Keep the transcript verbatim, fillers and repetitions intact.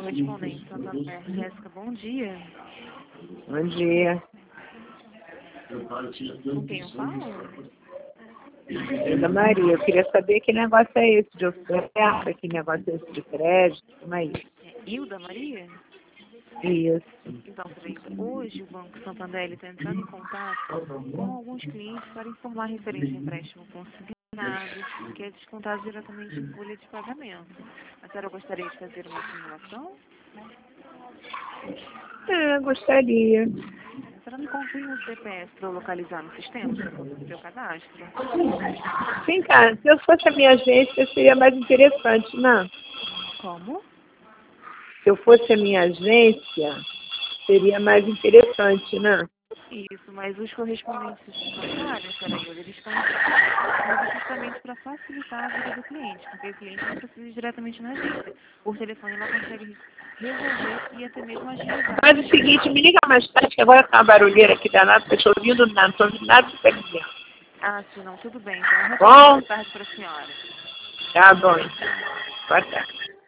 correspondente Santander. Jéssica, bom dia. Bom dia. Com quem eu falo? Ana Maria, eu queria saber que negócio é esse de oferta, que negócio é esse de crédito, como é isso? É Hilda Maria? Isso. Então, Freitas, hoje o Banco Santander está entrando em contato com alguns clientes para informar referente a empréstimo consignado, que é descontado diretamente em folha de pagamento. A senhora gostaria de fazer uma simulação? É, gostaria. A senhora me confirma o C P F para eu localizar no sistema, no seu cadastro? Sim, cara, se eu fosse a minha agência, seria mais interessante, não? Como? Se eu fosse a minha agência, seria mais interessante, não? Isso, mas os correspondentes bancários, senhora Hilda, eles estão entrando justamente para facilitar a vida do cliente, porque o cliente não precisa ir diretamente na agência. Por telefone ela consegue resolver e até mesmo agilizar. Faz o seguinte, me liga mais tarde, que agora tá uma barulheira aqui danada, não estou ouvindo nada, não estou ouvindo nada do que está dizendo. Ah, sim, não, tudo bem. Então, eu retorno Bom, mais tarde para a senhora. tá bom, então. Boa tarde.